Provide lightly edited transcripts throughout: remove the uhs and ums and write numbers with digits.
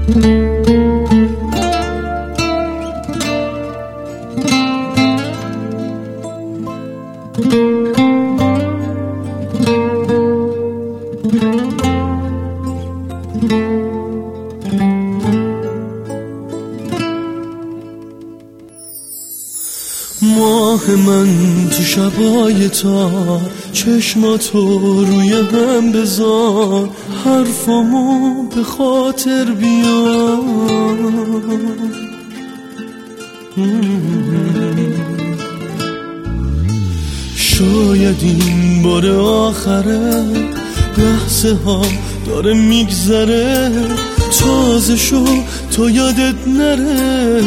ماه من تو شبای تار، چشماتو روی هم بذار، حرفامو به خاطر بیار. شاید این بار آخره، لحظه ها داره میگذره، تازه شو تو یادت نره.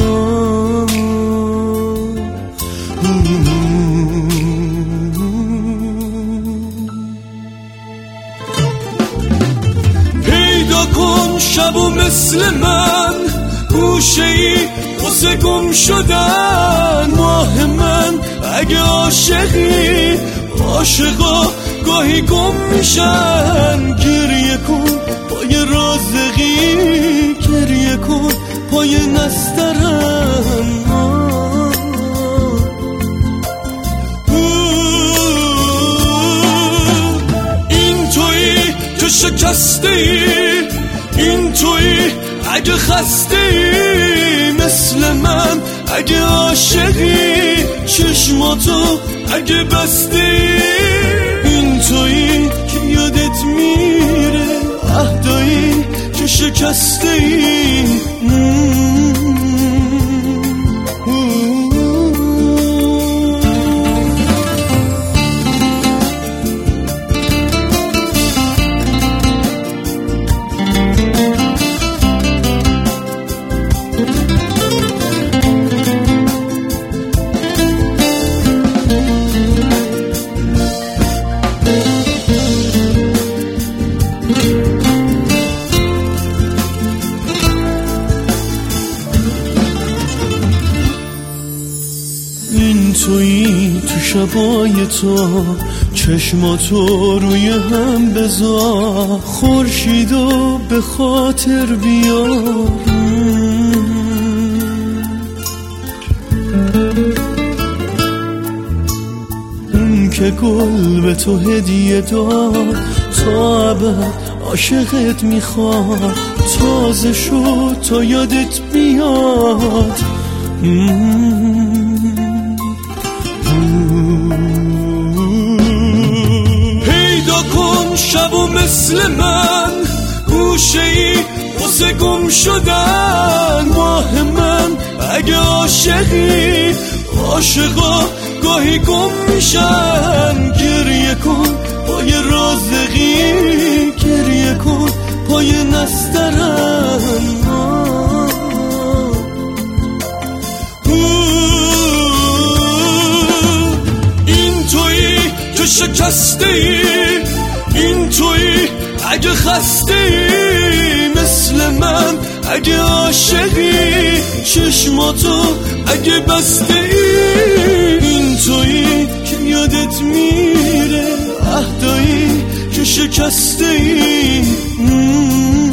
پیدا کن شبو مثل من، گوشه‌ای واسه گم شدن. ماه من اگه عاشقی، عاشقا گاهی گم میشن. گریه کن پای رازقی، گریه کن پای نسترن. این تویی که شکسته ای، این تویی اگه خسته ای مثل من، اگه عاشقی چشماتو اگه بسته ای. این تویی که یادت میره عهدایی که شکسته ای. این تویی تو شبای تو، چشماتو روی هم بذار، خورشیدو به خاطر بیار. اون که گل به تو هدیه داد، تا ابد عاشقت میخواد. تازه شو تا یادت بیاد. پیدا کن شبو مثل من، گوشه‌ای واسه گم شدن. ماه من اگه عاشقی، عاشقا گاهی گم میشن. گریه کن پای رازقی، گریه کن پای نسترن. شکسته ای، این تویی اگه خسته ای مثل من، اگه عاشقی چشماتو اگه بسته ای. این تویی که یادت میره عهدایی که شکسته ای.